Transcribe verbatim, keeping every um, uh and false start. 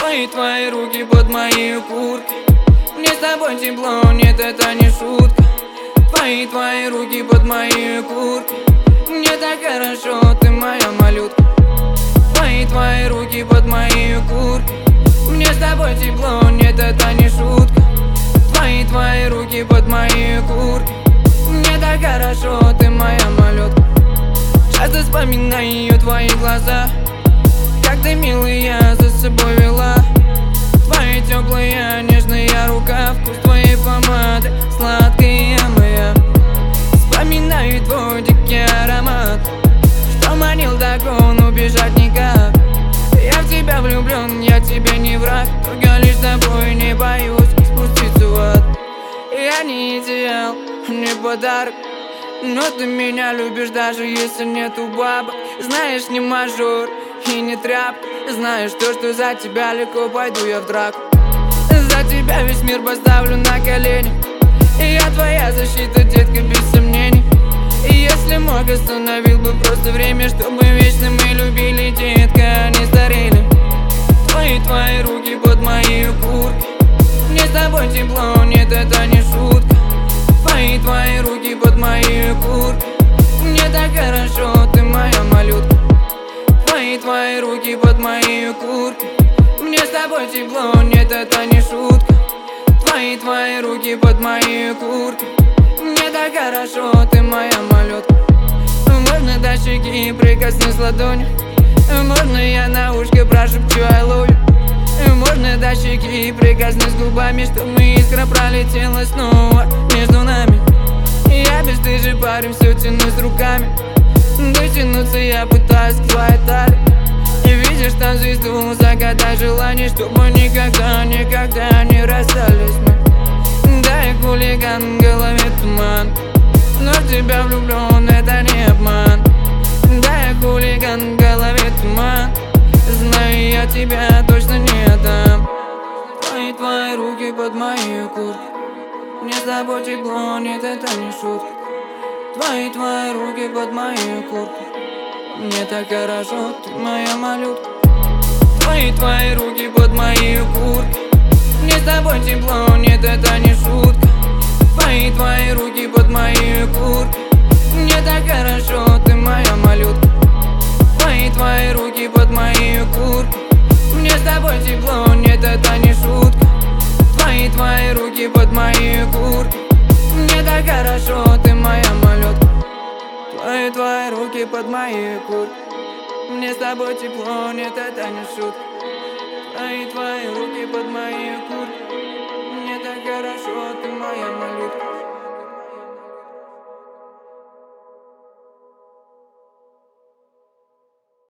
Твои, твои руки под моей курткой. Мне с тобой тепло, нет, это не шутка. Твои, твои руки под моей курткой. Мне так хорошо, ты моя малютка. Твои, твои руки под моей курткой. Мне с тобой тепло, нет, это не шутка. Твои, твои руки под моей курткой. Мне так хорошо, ты моя малютка. Часто вспоминаю твои глаза, как ты, милая, за собой вела. Твои теплые, нежные рука, вкус твоей помады, сладкая моя. Вспоминаю твой дикий аромат, что манил так он, убежать никак. Я в тебя влюблен, я тебе не враг, только лишь с тобой не боюсь спуститься в ад. Я не идеал, не подарок, но ты меня любишь, даже если нету бабок. Знаешь, не мажор и не тряпка. Знаешь то, что за тебя легко пойду я в драку. За тебя весь мир поставлю на колени. И я твоя защита, детка, без сомнений. И если мог, остановил бы просто время, чтобы вечно мы любили, детка, а не старели. Твои, твои руки под моей курткой. Мне с тобой тепло, нет, это не шутка. Твои, твои руки под моей курткой. Мне так хорошо, ты моя малютка. Твои, твои руки под моей курткой. Мне с тобой тепло, нет, это не шутка. Твои, твои руки под моей курткой. Мне так хорошо, ты моя малютка. Можно до щеки прикоснусь ладонью. Можно я на ушко прошепчу I love you. Можно до щеки прикоснусь губами, чтобы искра пролетела снова между нами. Я бесстыжий парень, все тянусь руками. Дотянуться я пытаюсь к твоей талии. И видишь там звезду, загадай желание, чтобы никогда, никогда не расстались мы. Да, я хулиган, в голове туман, но в тебя влюблен, это не обман. Да, я хулиган, в голове туман, знаю, я тебя точно не отдам. Твои, твои руки под моей курткой. Мне с тобой тепло, нет, это не шутка. Твои, твои руки под моей курткой. Мне так хорошо, ты моя малютка. Твои, твои руки под моей курткой. Мне с тобой тепло, нет, это не шутка. Твои, твои руки под моей курткой. Мне так хорошо, ты моя малютка. Твои, твои руки под моей курткой. Мне с тобой тепло, нет, это не шутка. Твои, твои руки под моей курткой. Мне так хорошо, ты моя малютка. Твои, твои руки под моей курткой. Мне с тобой тепло, нет, это не шутка. Твои, твои руки под моей курткой.